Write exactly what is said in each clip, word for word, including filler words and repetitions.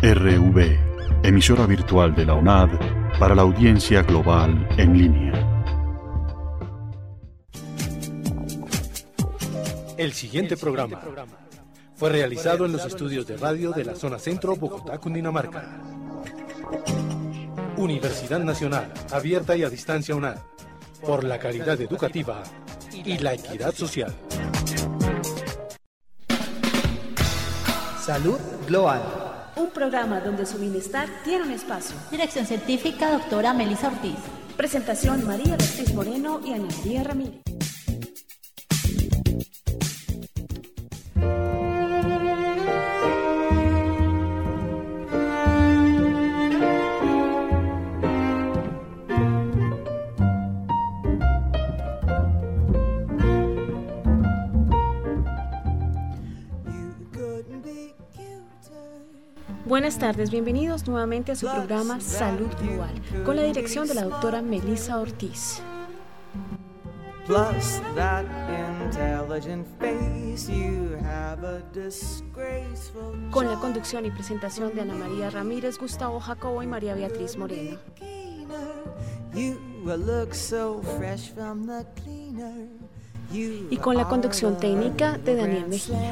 R V, emisora virtual de la UNAD para la audiencia global en línea. El siguiente programa fue realizado en los estudios de radio de la zona centro, Bogotá, Cundinamarca. Universidad Nacional, abierta y a distancia UNAD, por la calidad educativa y la equidad social. Salud Global. Un programa donde su bienestar tiene un espacio. Dirección científica, doctora Melissa Ortiz. Presentación, María Beatriz Moreno y Ana María Ramírez. Buenas tardes, bienvenidos nuevamente a su programa Salud Global, con la dirección de la doctora Melissa Ortiz. Con la conducción y presentación de Ana María Ramírez, Gustavo Jacobo y María Beatriz Moreno. Y con la conducción técnica de Daniel Mejía.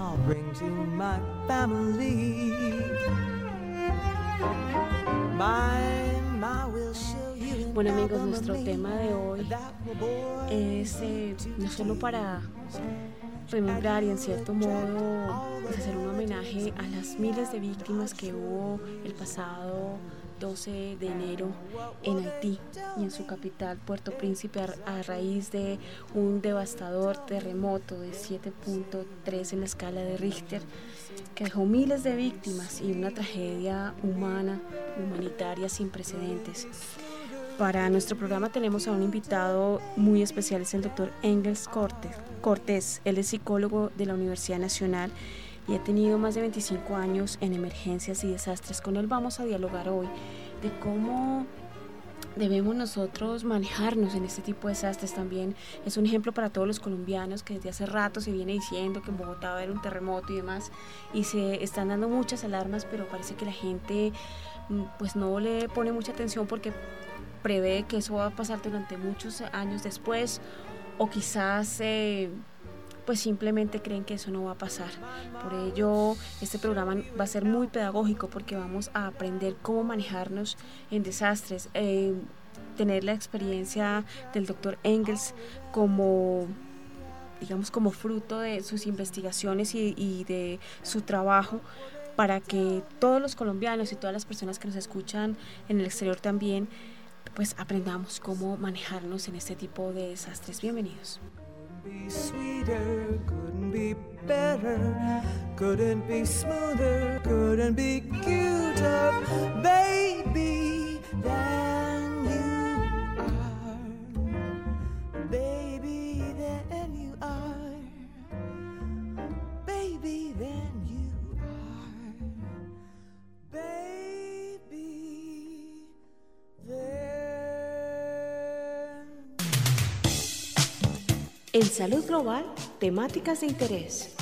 Bueno amigos, nuestro tema de hoy es eh, no solo para remembrar y en cierto modo pues, hacer un homenaje a las miles de víctimas que hubo el pasado doce de enero en Haití y en su capital Puerto Príncipe a, a raíz de un devastador terremoto de siete punto tres en la escala de Richter que dejó miles de víctimas y una tragedia humana, humanitaria sin precedentes. Para nuestro programa tenemos a un invitado muy especial, es el doctor Engels Cortés. Cortés. Él es psicólogo de la Universidad Nacional y ha tenido más de veinticinco años en emergencias y desastres. Con él vamos a dialogar hoy de cómo debemos nosotros manejarnos en este tipo de desastres. También es un ejemplo para todos los colombianos que desde hace rato se viene diciendo que en Bogotá va a haber un terremoto y demás, y se están dando muchas alarmas, pero parece que la gente pues no le pone mucha atención porque prevé que eso va a pasar durante muchos años después, o quizás eh, pues simplemente creen que eso no va a pasar. Por ello este programa va a ser muy pedagógico porque vamos a aprender cómo manejarnos en desastres, eh, tener la experiencia del doctor Engels como digamos como fruto de sus investigaciones y, y de su trabajo, para que todos los colombianos y todas las personas que nos escuchan en el exterior también pues aprendamos cómo manejarnos en este tipo de desastres. Bienvenidos. Be sweeter, couldn't be better, couldn't be smoother, couldn't be cuter, baby, than you are, baby, than you are, baby, than you are, baby, than. En Salud Global, temáticas de interés.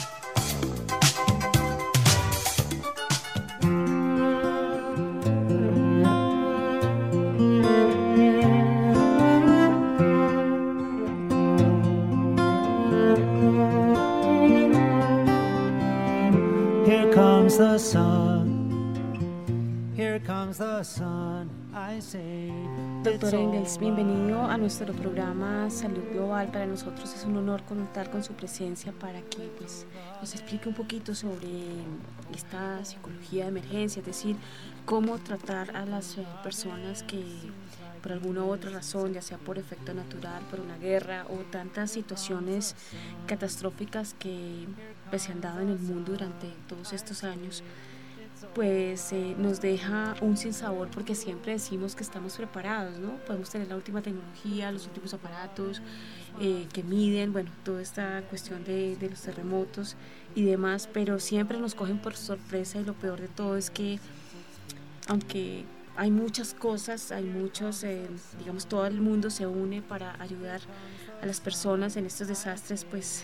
Here comes the sun, here comes the sun, I say. Doctor Engels, bienvenido a nuestro programa Salud Global. Para nosotros es un honor contar con su presencia para que pues, nos explique un poquito sobre esta psicología de emergencia, es decir, cómo tratar a las personas que por alguna u otra razón, ya sea por efecto natural, por una guerra o tantas situaciones catastróficas que pues, se han dado en el mundo durante todos estos años, pues eh, nos deja un sinsabor porque siempre decimos que estamos preparados, ¿no? Podemos tener la última tecnología, los últimos aparatos eh, que miden, bueno, toda esta cuestión de, de los terremotos y demás, pero siempre nos cogen por sorpresa y lo peor de todo es que aunque hay muchas cosas, hay muchos, eh, digamos, todo el mundo se une para ayudar a las personas en estos desastres, pues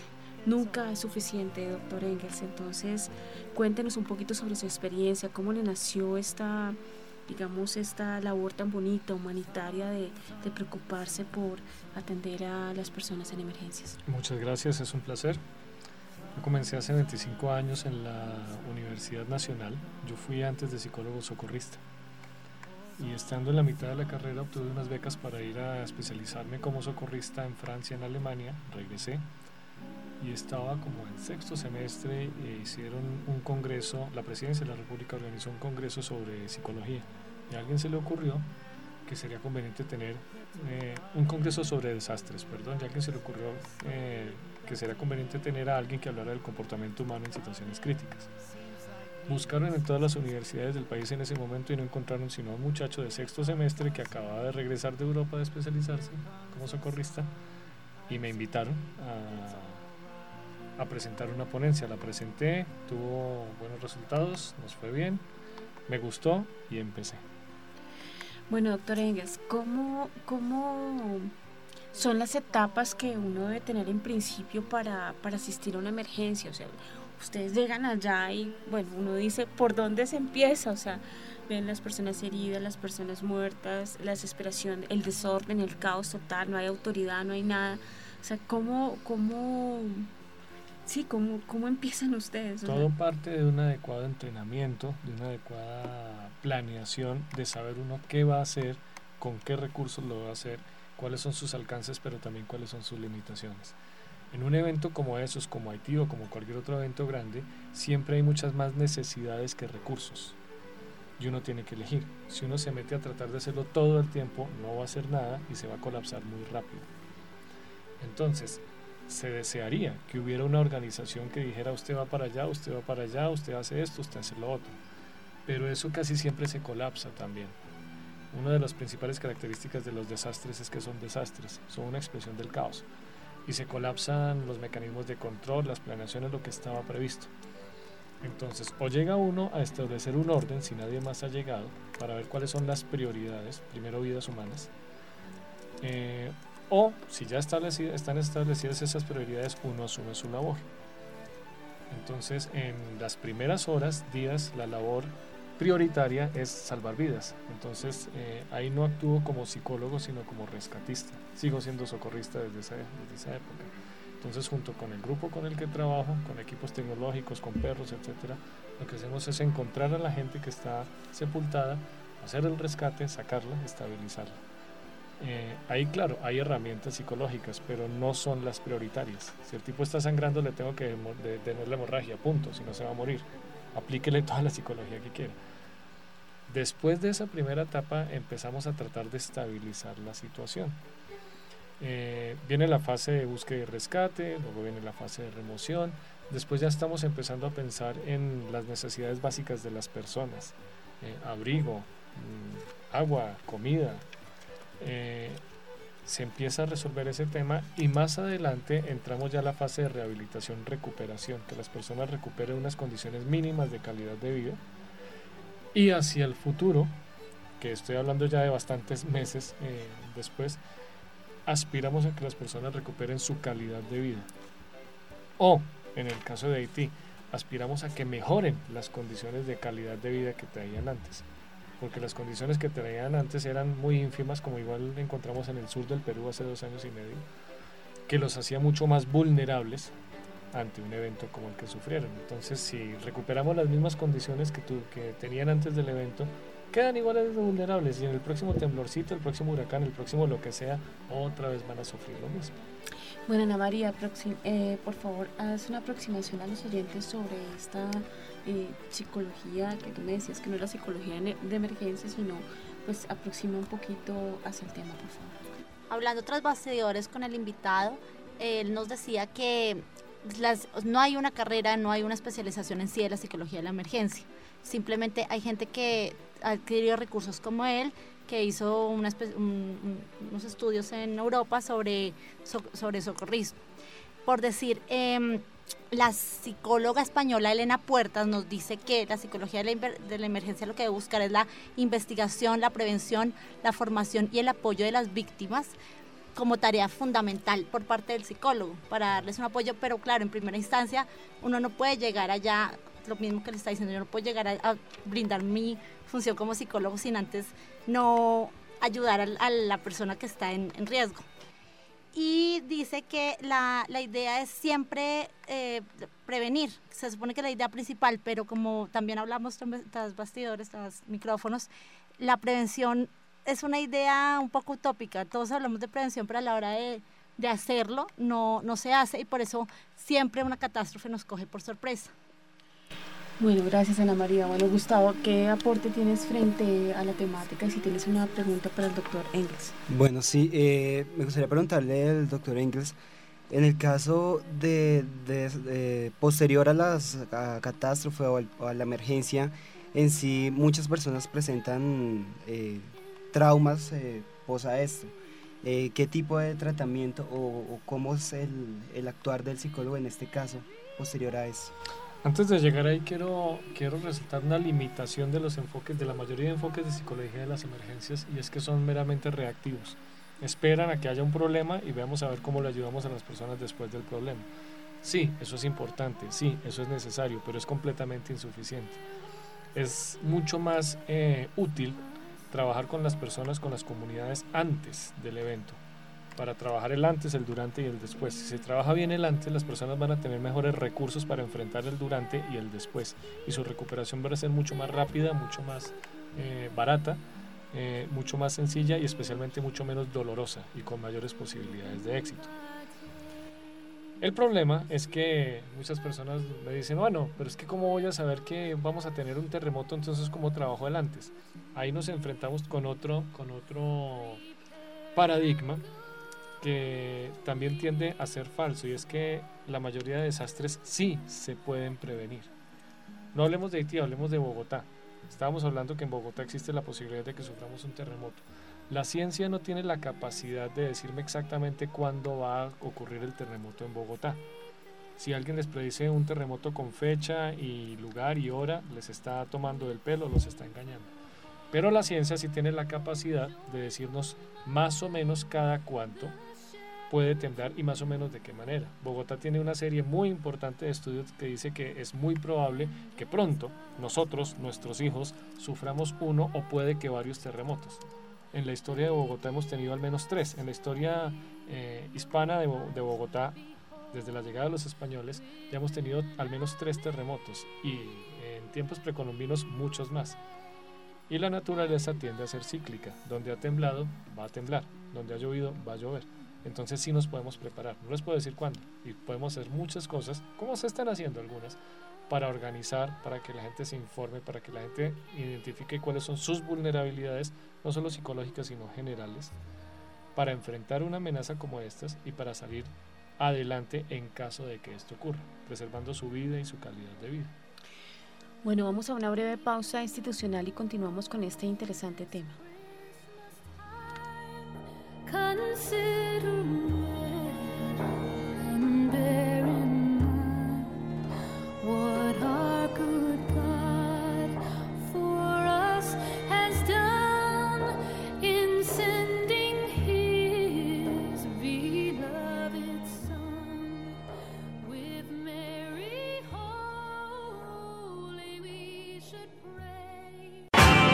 nunca es suficiente, doctor Engels. Entonces, cuéntenos un poquito sobre su experiencia, cómo le nació esta, digamos, esta labor tan bonita, humanitaria, de, de preocuparse por atender a las personas en emergencias. Muchas gracias, es un placer. Yo comencé hace veinticinco años en la Universidad Nacional. Yo fui antes de psicólogo socorrista. Y estando en la mitad de la carrera obtuve unas becas para ir a especializarme como socorrista en Francia, en Alemania. Regresé y estaba como en sexto semestre e hicieron un congreso, la Presidencia de la República organizó un congreso sobre psicología y a alguien se le ocurrió que sería conveniente tener eh, un congreso sobre desastres, perdón, y a alguien se le ocurrió eh, que sería conveniente tener a alguien que hablara del comportamiento humano en situaciones críticas. Buscaron en todas las universidades del país en ese momento y no encontraron sino a un muchacho de sexto semestre que acababa de regresar de Europa de especializarse como socorrista y me invitaron a, a presentar una ponencia. La presenté, tuvo buenos resultados, nos fue bien, me gustó y empecé. Bueno, doctor Engels, ¿cómo, cómo son las etapas que uno debe tener en principio para, para asistir a una emergencia? O sea, ustedes llegan allá y, bueno, uno dice, ¿por dónde se empieza? O sea, ven las personas heridas, las personas muertas, la desesperación, el desorden, el caos total, no hay autoridad, no hay nada. O sea, ¿cómo, cómo, sí, cómo, cómo empiezan ustedes? O Todo sea, parte de un adecuado entrenamiento, de una adecuada planeación, de saber uno qué va a hacer, con qué recursos lo va a hacer, cuáles son sus alcances, pero también cuáles son sus limitaciones. En un evento como esos, como Haití o como cualquier otro evento grande, siempre hay muchas más necesidades que recursos y uno tiene que elegir. Si uno se mete a tratar de hacerlo todo el tiempo, no va a hacer nada y se va a colapsar muy rápido. Entonces, se desearía que hubiera una organización que dijera usted va para allá, usted va para allá, usted hace esto, usted hace lo otro, pero eso casi siempre se colapsa también. Una de las principales características de los desastres es que son desastres, son una expresión del caos. Y se colapsan los mecanismos de control, las planeaciones, lo que estaba previsto. Entonces, o llega uno a establecer un orden si nadie más ha llegado, para ver cuáles son las prioridades, primero vidas humanas, eh, o si ya establecido, están establecidas esas prioridades, uno asume su labor. Entonces, en las primeras horas, días, la labor prioritaria es salvar vidas. Entonces eh, ahí no actúo como psicólogo sino como rescatista, sigo siendo socorrista desde esa, desde esa época. Entonces junto con el grupo con el que trabajo, con equipos tecnológicos, con perros, etcétera, lo que hacemos es encontrar a la gente que está sepultada, hacer el rescate, sacarla, estabilizarla. Eh, ahí claro, hay herramientas psicológicas, pero no son las prioritarias. Si el tipo está sangrando le tengo que detener la hemorragia, punto, si no se va a morir. Aplíquele toda la psicología que quiera. Después de esa primera etapa empezamos a tratar de estabilizar la situación. Eh, viene la fase de búsqueda y rescate, luego viene la fase de remoción, después ya estamos empezando a pensar en las necesidades básicas de las personas, eh, abrigo, mmm, agua, comida. Eh, se empieza a resolver ese tema y más adelante entramos ya a la fase de rehabilitación, recuperación, que las personas recuperen unas condiciones mínimas de calidad de vida, y hacia el futuro, que estoy hablando ya de bastantes meses eh, después, aspiramos a que las personas recuperen su calidad de vida, o en el caso de Haití aspiramos a que mejoren las condiciones de calidad de vida que traían antes, porque las condiciones que traían antes eran muy ínfimas, como igual encontramos en el sur del Perú hace dos años y medio, que los hacía mucho más vulnerables ante un evento como el que sufrieron. Entonces, si recuperamos las mismas condiciones que, tu, que tenían antes del evento, quedan iguales de vulnerables, y en el próximo temblorcito, el próximo huracán, el próximo lo que sea, otra vez van a sufrir lo mismo. Bueno, Ana María, eh, por favor, haz una aproximación a los oyentes sobre esta eh, psicología que tú me decías que no es la psicología de emergencia, sino pues aproxima un poquito hacia el tema, por favor. Hablando tras bastidores con el invitado, él nos decía que las, no hay una carrera, no hay una especialización en sí de la psicología de la emergencia. Simplemente hay gente que ha adquirido recursos como él, que hizo una espe- un, un, unos estudios en Europa sobre, so, sobre socorrismo. Por decir, eh, la psicóloga española Elena Puertas nos dice que la psicología de la, de la emergencia lo que debe buscar es la investigación, la prevención, la formación y el apoyo de las víctimas, como tarea fundamental por parte del psicólogo para darles un apoyo, pero claro, en primera instancia uno no puede llegar allá, lo mismo que le está diciendo, yo no puedo llegar a, a brindar mi función como psicólogo sin antes no ayudar a, a la persona que está en, en riesgo. Y dice que la, la idea es siempre eh, prevenir, se supone que es la idea principal, pero como también hablamos tras bastidores, tras micrófonos, la prevención es una idea un poco utópica, todos hablamos de prevención, pero a la hora de, de hacerlo no, no se hace y por eso siempre una catástrofe nos coge por sorpresa. Bueno, gracias Ana María. Bueno, Gustavo, ¿qué aporte tienes frente a la temática y si tienes una pregunta para el doctor Engels? Bueno, sí, eh, me gustaría preguntarle al doctor Engels, en el caso de, de, de posterior a la catástrofe o, el, o a la emergencia, en sí muchas personas presentan eh, traumas eh, pos a esto. Eh, ¿Qué tipo de tratamiento o, o cómo es el, el actuar del psicólogo en este caso posterior a eso? Antes de llegar ahí quiero, quiero resaltar una limitación de los enfoques, de la mayoría de enfoques de psicología de las emergencias, y es que son meramente reactivos. Esperan a que haya un problema y veamos a ver cómo le ayudamos a las personas después del problema. Sí, eso es importante, sí, eso es necesario, pero es completamente insuficiente. Es mucho más eh, útil trabajar con las personas, con las comunidades antes del evento, para trabajar el antes, el durante y el después. Si se trabaja bien el antes, las personas van a tener mejores recursos para enfrentar el durante y el después, y su recuperación va a ser mucho más rápida, mucho más eh, barata, eh, mucho más sencilla y especialmente mucho menos dolorosa y con mayores posibilidades de éxito. El problema es que muchas personas me dicen, bueno, pero es que ¿cómo voy a saber que vamos a tener un terremoto? Entonces, ¿cómo trabajo el antes? Ahí nos enfrentamos con otro, con otro paradigma que también tiende a ser falso, y es que la mayoría de desastres sí se pueden prevenir. No hablemos de Haití, hablemos de Bogotá. Estábamos hablando que en Bogotá existe la posibilidad de que suframos un terremoto. La ciencia no tiene la capacidad de decirme exactamente cuándo va a ocurrir el terremoto en Bogotá. Si alguien les predice un terremoto con fecha y lugar y hora, les está tomando del pelo, los está engañando. Pero la ciencia sí tiene la capacidad de decirnos más o menos cada cuánto puede temblar y más o menos de qué manera. Bogotá tiene una serie muy importante de estudios que dice que es muy probable que pronto nosotros, nuestros hijos, suframos uno o puede que varios terremotos. En la historia de Bogotá hemos tenido al menos tres. En la historia eh, hispana de, de Bogotá, desde la llegada de los españoles, ya hemos tenido al menos tres terremotos y en tiempos precolombinos muchos más. Y la naturaleza tiende a ser cíclica. Donde ha temblado, va a temblar. Donde ha llovido, va a llover. Entonces sí nos podemos preparar. No les puedo decir cuándo. Y podemos hacer muchas cosas, como se están haciendo algunas, para organizar, para que la gente se informe, para que la gente identifique cuáles son sus vulnerabilidades, no solo psicológicas, sino generales, para enfrentar una amenaza como estas y para salir adelante en caso de que esto ocurra, preservando su vida y su calidad de vida. Bueno, vamos a una breve pausa institucional y continuamos con este interesante tema. Consider and bear in mind what our good God for us has done in sending His beloved Son. With Mary holy we should pray.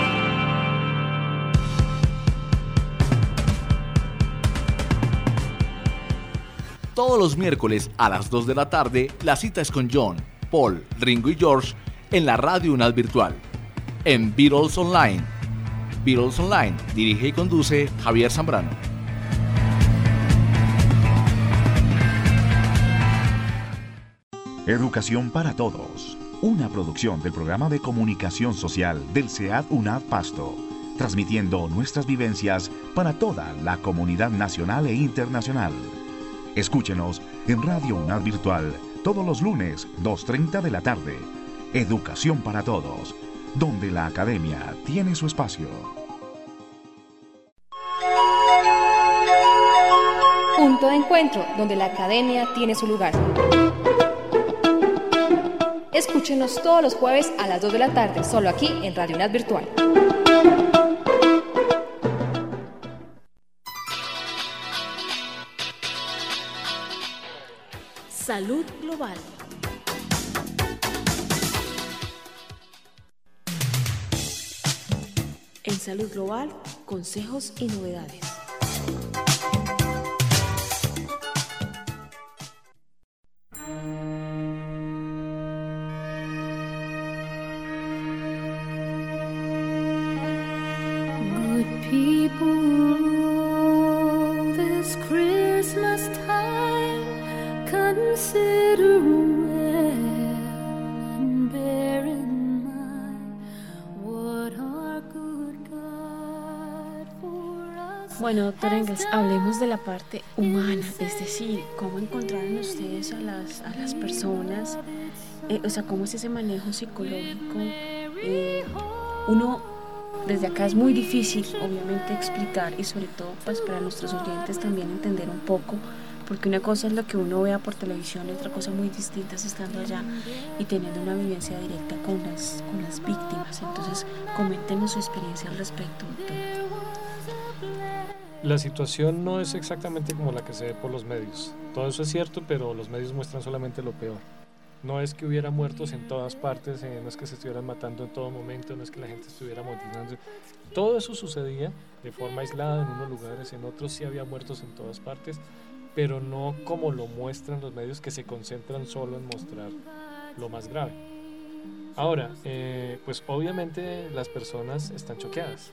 Todos los miércoles a las dos de la tarde, la cita es con John, Paul, Ringo y George en la Radio UNAD Virtual, en Beatles Online. Beatles Online, dirige y conduce Javier Zambrano. Educación para Todos, una producción del programa de comunicación social del SEAD UNAD Pasto, transmitiendo nuestras vivencias para toda la comunidad nacional e internacional. Escúchenos en Radio UNAD Virtual todos los lunes, dos treinta de la tarde. Educación para Todos, donde la academia tiene su espacio. Punto de encuentro, donde la academia tiene su lugar. Escúchenos todos los jueves a las dos de la tarde, solo aquí en Radio UNAD Virtual. Salud Global. En Salud Global, consejos y novedades. Good people, this Christmas time, consider well and bear in mind what our good God for us. Bueno, doctor Engels, hablemos de la parte humana, es decir, cómo encontraron ustedes a las, a las personas, eh, o sea, cómo es ese manejo psicológico. Eh, uno, desde acá es muy difícil, obviamente, explicar y sobre todo pues, para nuestros oyentes también entender un poco, porque una cosa es lo que uno vea por televisión y otra cosa muy distinta es estando allá y teniendo una vivencia directa con las, con las víctimas. Entonces, coméntenos su experiencia al respecto, doctor. La situación no es exactamente como la que se ve por los medios. Todo eso es cierto, pero los medios muestran solamente lo peor. No es que hubiera muertos en todas partes, eh, no es que se estuvieran matando en todo momento, no es que la gente estuviera motivando. Todo eso sucedía de forma aislada en unos lugares, en otros sí había muertos en todas partes, pero no como lo muestran los medios, que se concentran solo en mostrar lo más grave. Ahora, eh, pues obviamente las personas están choqueadas.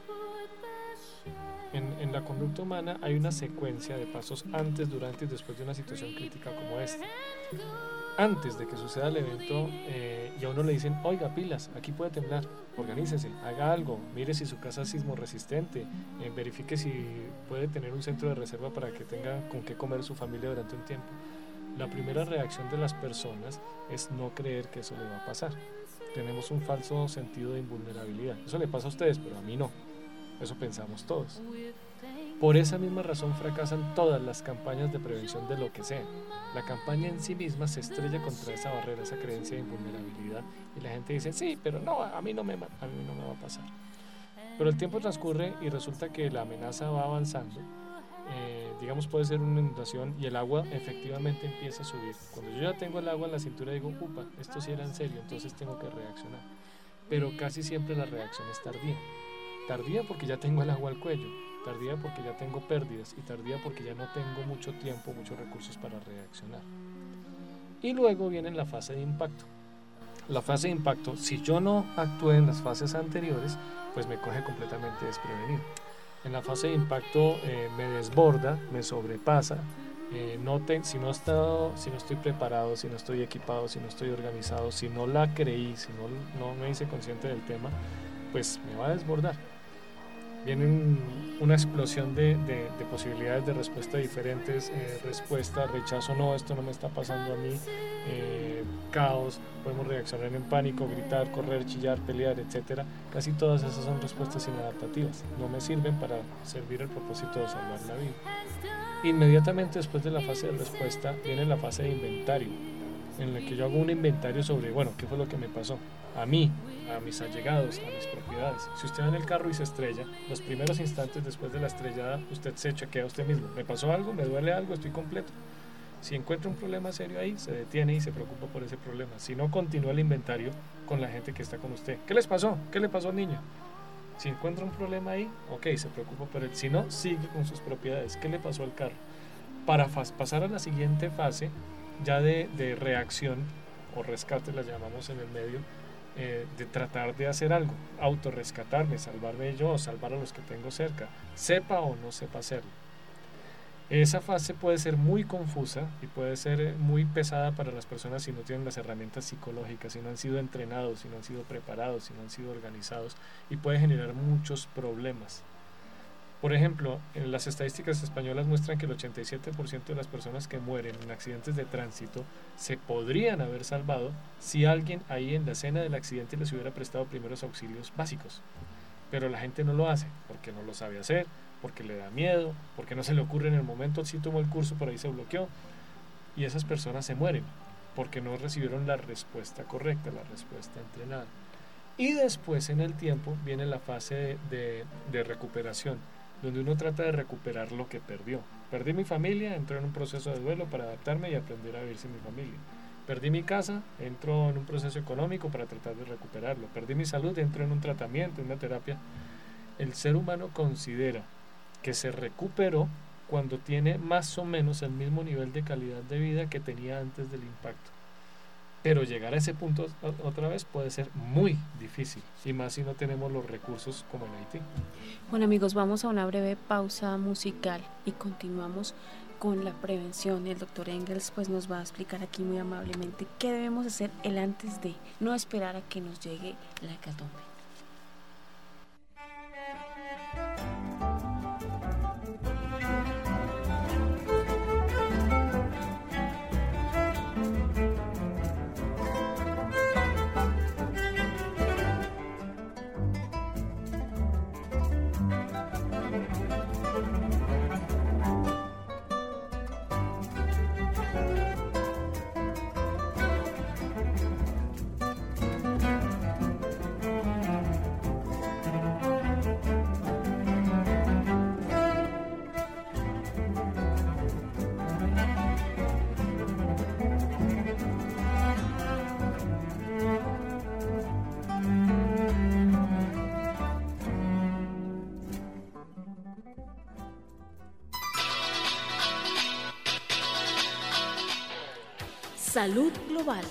En, en la conducta humana hay una secuencia de pasos antes, durante y después de una situación crítica como esta. Antes de que suceda el evento eh, y a uno le dicen, oiga, pilas, aquí puede temblar, organícese, haga algo, mire si su casa es sismo resistente, eh, verifique si puede tener un centro de reserva para que tenga con qué comer su familia durante un tiempo. La primera reacción de las personas es no creer que eso le va a pasar. Tenemos un falso sentido de invulnerabilidad. Eso le pasa a ustedes, pero a mí no. Eso pensamos todos. Por esa misma razón fracasan todas las campañas de prevención de lo que sea. La campaña en sí misma se estrella contra esa barrera, esa creencia de invulnerabilidad, y la gente dice, sí, pero no, a mí no me, a mí no me va a pasar. Pero el tiempo transcurre y resulta que la amenaza va avanzando. Eh, digamos, puede ser una inundación y el agua efectivamente empieza a subir. Cuando yo ya tengo el agua en la cintura digo, upa, esto sí era en serio, entonces tengo que reaccionar. Pero casi siempre la reacción es tardía. Tardía porque ya tengo el agua al cuello, tardía porque ya tengo pérdidas y tardía porque ya no tengo mucho tiempo, muchos recursos para reaccionar. Y luego viene la fase de impacto. La fase de impacto, si yo no actué en las fases anteriores, pues me coge completamente desprevenido. En la fase de impacto eh, me desborda, me sobrepasa, eh, no te, si, no estado, si no estoy preparado, si no estoy equipado, si no estoy organizado, si no la creí, si no, no me hice consciente del tema, pues me va a desbordar. Viene un, una explosión de, de, de posibilidades de respuesta diferentes, eh, respuesta, rechazo, no, esto no me está pasando a mí, eh, caos, podemos reaccionar en pánico, gritar, correr, chillar, pelear, etcétera. Casi todas esas son respuestas inadaptativas, no me sirven para servir el propósito de salvar la vida. Inmediatamente después de la fase de respuesta viene la fase de inventario, en la que yo hago un inventario sobre, bueno, ¿qué fue lo que me pasó? A mí, a mis allegados, a mis propiedades. Si usted va en el carro y se estrella, los primeros instantes después de la estrellada, usted se chequea a usted mismo. ¿Me pasó algo? ¿Me duele algo? ¿Estoy completo? Si encuentra un problema serio ahí, se detiene y se preocupa por ese problema. Si no, continúa el inventario con la gente que está con usted. ¿Qué les pasó? ¿Qué le pasó al niño? Si encuentra un problema ahí, ok, se preocupa por él. Si no, sigue con sus propiedades. ¿Qué le pasó al carro? Para pasar a la siguiente fase, ya de, de reacción o rescate, la llamamos en el medio, Eh, de tratar de hacer algo, autorrescatarme, salvarme yo, salvar a los que tengo cerca, sepa o no sepa hacerlo. Esa fase puede ser muy confusa y puede ser muy pesada para las personas si no tienen las herramientas psicológicas, si no han sido entrenados, si no han sido preparados, si no han sido organizados, y puede generar muchos problemas. Por ejemplo, en las estadísticas españolas muestran que el ochenta y siete por ciento de las personas que mueren en accidentes de tránsito se podrían haber salvado si alguien ahí en la escena del accidente les hubiera prestado primeros auxilios básicos. Pero la gente no lo hace porque no lo sabe hacer, porque le da miedo, porque no se le ocurre en el momento, sí tomó el curso, por ahí se bloqueó. Y esas personas se mueren porque no recibieron la respuesta correcta, la respuesta entrenada. Y después en el tiempo viene la fase de, de, de recuperación. donde uno trata de recuperar lo que perdió. Perdí mi familia, entro en un proceso de duelo para adaptarme y aprender a vivir sin mi familia. Perdí mi casa, entro en un proceso económico para tratar de recuperarlo. Perdí mi salud, entro en un tratamiento, en una terapia. El ser humano considera que se recuperó cuando tiene más o menos el mismo nivel de calidad de vida que tenía antes del impacto. Pero llegar a ese punto otra vez puede ser muy difícil, y más si no tenemos los recursos como en Haití. Bueno, amigos, vamos a una breve pausa musical y continuamos con la prevención. El doctor Engels pues nos va a explicar aquí muy amablemente qué debemos hacer el antes de, no esperar a que nos llegue la hecatombe. Salud global.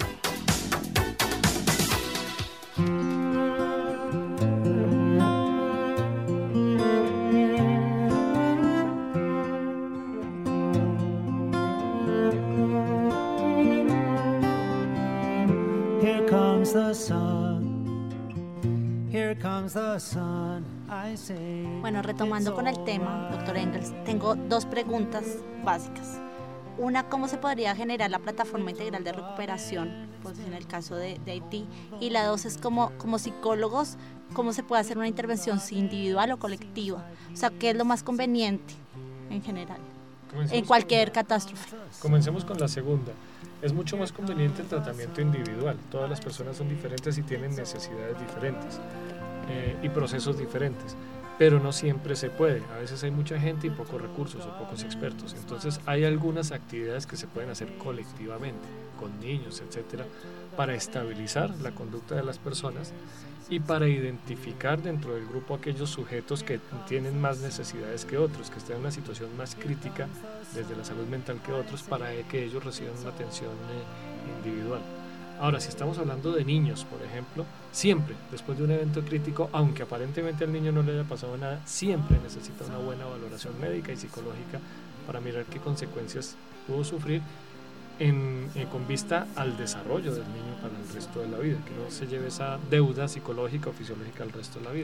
Here comes the sun. Here comes the sun. I say. Bueno, retomando con el tema, doctor Engels, tengo dos preguntas básicas. Una, ¿cómo se podría generar la plataforma integral de recuperación, pues en el caso de, de Haití? Y la dos es, como, como psicólogos, ¿cómo se puede hacer una intervención individual o colectiva? O sea, ¿qué es lo más conveniente en general, comencemos en cualquier con, catástrofe? Comencemos con la segunda. Es mucho más conveniente el tratamiento individual. Todas las personas son diferentes y tienen necesidades diferentes eh, y procesos diferentes. Pero no siempre se puede. A veces hay mucha gente y pocos recursos o pocos expertos. Entonces hay algunas actividades que se pueden hacer colectivamente, con niños, etcétera, para estabilizar la conducta de las personas y para identificar dentro del grupo aquellos sujetos que tienen más necesidades que otros, que están en una situación más crítica desde la salud mental que otros, para que ellos reciban una atención eh, individual. Ahora, si estamos hablando de niños, por ejemplo, siempre, después de un evento crítico, aunque aparentemente al niño no le haya pasado nada, siempre necesita una buena valoración médica y psicológica para mirar qué consecuencias pudo sufrir en, eh, con vista al desarrollo del niño para el resto de la vida, que no se lleve esa deuda psicológica o fisiológica al resto de la vida.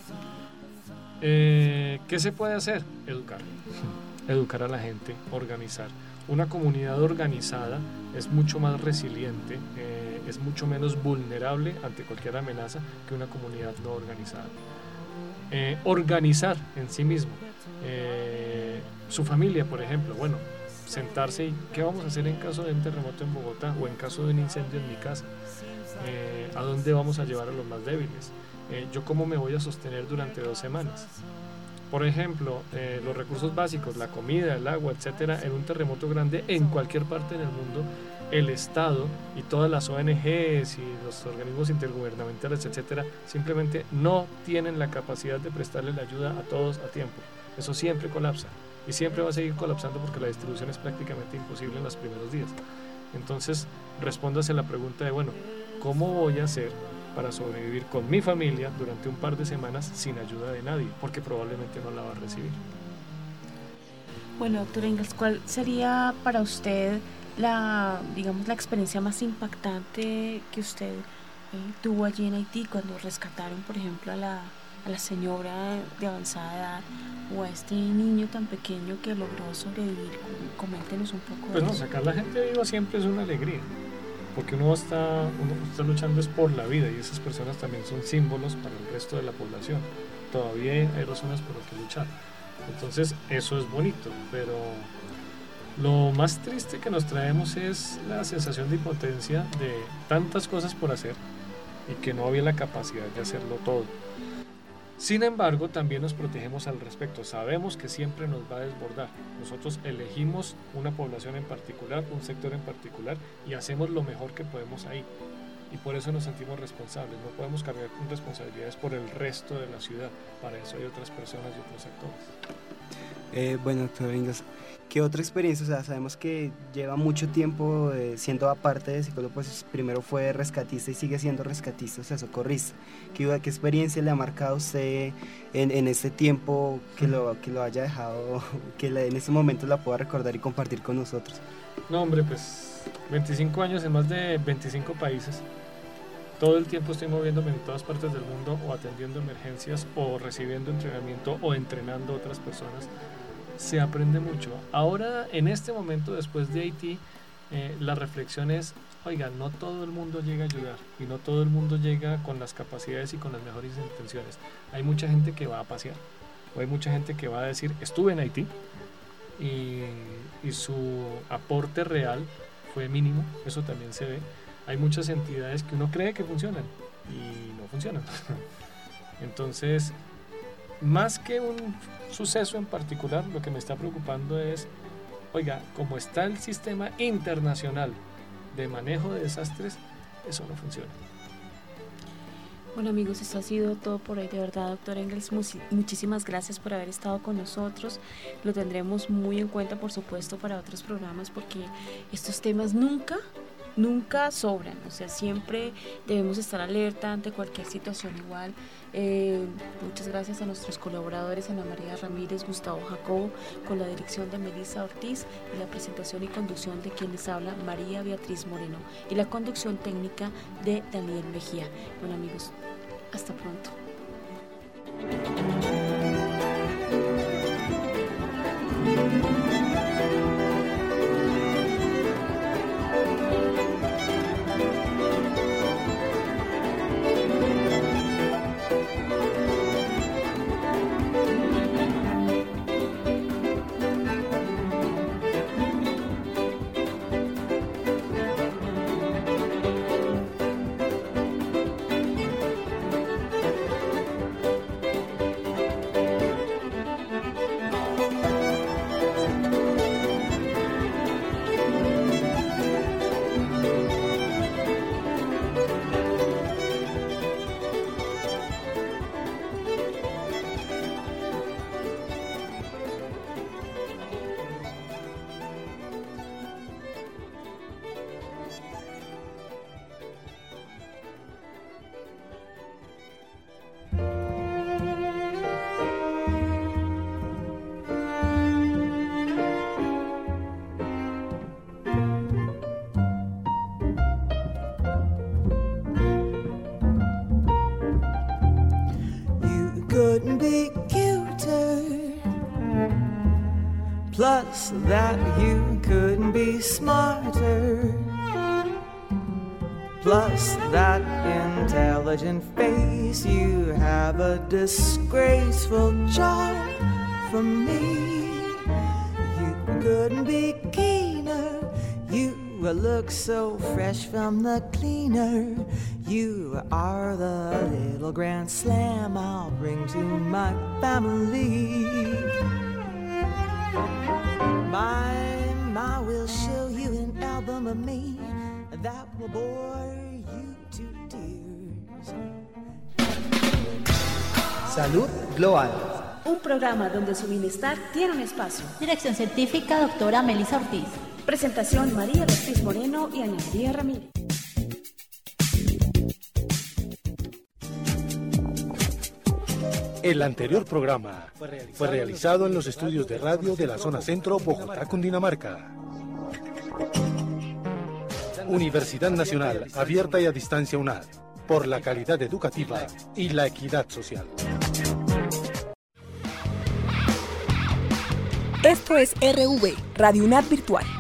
Eh, ¿Qué se puede hacer? Educar. Educar a la gente, organizar. Una comunidad organizada es mucho más resiliente, eh, es mucho menos vulnerable ante cualquier amenaza que una comunidad no organizada. Eh, organizar en sí mismo, eh, su familia, por ejemplo, bueno, sentarse y ¿qué vamos a hacer en caso de un terremoto en Bogotá o en caso de un incendio en mi casa? Eh, ¿A dónde vamos a llevar a los más débiles? Eh, ¿Yo cómo me voy a sostener durante dos semanas? Por ejemplo, eh, los recursos básicos, la comida, el agua, etcétera, en un terremoto grande en cualquier parte del mundo, el Estado y todas las O N Ges y los organismos intergubernamentales, etcétera, simplemente no tienen la capacidad de prestarle la ayuda a todos a tiempo. Eso siempre colapsa y siempre va a seguir colapsando porque la distribución es prácticamente imposible en los primeros días. Entonces, respóndase la pregunta de, bueno, ¿cómo voy a hacer para sobrevivir con mi familia durante un par de semanas sin ayuda de nadie? Porque probablemente no la va a recibir. Bueno, doctor Engels, ¿cuál sería para usted la, digamos, la experiencia más impactante que usted eh, tuvo allí en Haití cuando rescataron, por ejemplo, a la, a la señora de avanzada edad o a este niño tan pequeño que logró sobrevivir? Coméntenos un poco. Pues de no, eso. sacar a la gente viva siempre es una alegría, porque uno está, uno está luchando es por la vida, y esas personas también son símbolos para el resto de la población. Todavía hay razones por las que luchar. Entonces eso es bonito, pero lo más triste que nos traemos es la sensación de impotencia de tantas cosas por hacer y que no había la capacidad de hacerlo todo. Sin embargo, también nos protegemos al respecto. Sabemos que siempre nos va a desbordar. Nosotros elegimos una población en particular, un sector en particular, y hacemos lo mejor que podemos ahí. Y por eso nos sentimos responsables. No podemos cargar con responsabilidades por el resto de la ciudad. Para eso hay otras personas y otros sectores. Eh, bueno, doctor Ingalls, ¿qué otra experiencia? O sea, sabemos que lleva mucho tiempo eh, siendo aparte de psicólogo, pues primero fue rescatista y sigue siendo rescatista, o sea, socorrista. ¿Qué, qué experiencia le ha marcado a usted en, en este tiempo que lo, que lo haya dejado, que le, en este momento la pueda recordar y compartir con nosotros? No, hombre, pues veinticinco años en más de veinticinco países. Todo el tiempo estoy moviéndome en todas partes del mundo o atendiendo emergencias o recibiendo entrenamiento o entrenando a otras personas. Se aprende mucho. Ahora, en este momento, después de Haití, eh, la reflexión es, oiga, no todo el mundo llega a ayudar y no todo el mundo llega con las capacidades y con las mejores intenciones. Hay mucha gente que va a pasear o hay mucha gente que va a decir, estuve en Haití y, y su aporte real fue mínimo, eso también se ve. Hay muchas entidades que uno cree que funcionan y no funcionan. Entonces, más que un suceso en particular, lo que me está preocupando es, oiga, como está el sistema internacional de manejo de desastres, eso no funciona. Bueno, amigos, esto ha sido todo por hoy. De verdad, doctor Ingalls, muchísimas gracias por haber estado con nosotros. Lo tendremos muy en cuenta, por supuesto, para otros programas, porque estos temas nunca... nunca sobran, o sea, siempre debemos estar alerta ante cualquier situación igual. Eh, muchas gracias a nuestros colaboradores, Ana María Ramírez, Gustavo Jacobo, con la dirección de Melissa Ortiz y la presentación y conducción de quienes habla María Beatriz Moreno y la conducción técnica de Daniel Mejía. Bueno, amigos, hasta pronto. Couldn't be cuter. Plus that you couldn't be smarter. Plus that intelligent face, you have a disgraceful charm for me. You couldn't be keener. You look so fresh from the cleaner. You are the little grand slam I'll bring to my family. My, my, will show you an album of me that will bore you to tears. Salud Global. Un programa donde su bienestar tiene un espacio. Dirección científica, doctora Melissa Ortiz. Presentación, María Beatriz Moreno y Ana María Ramírez. El anterior programa fue realizado en los estudios de radio de la zona centro, Bogotá, Cundinamarca. Universidad Nacional, abierta y a distancia UNAD, por la calidad educativa y la equidad social. Esto es R V, Radio UNAD Virtual.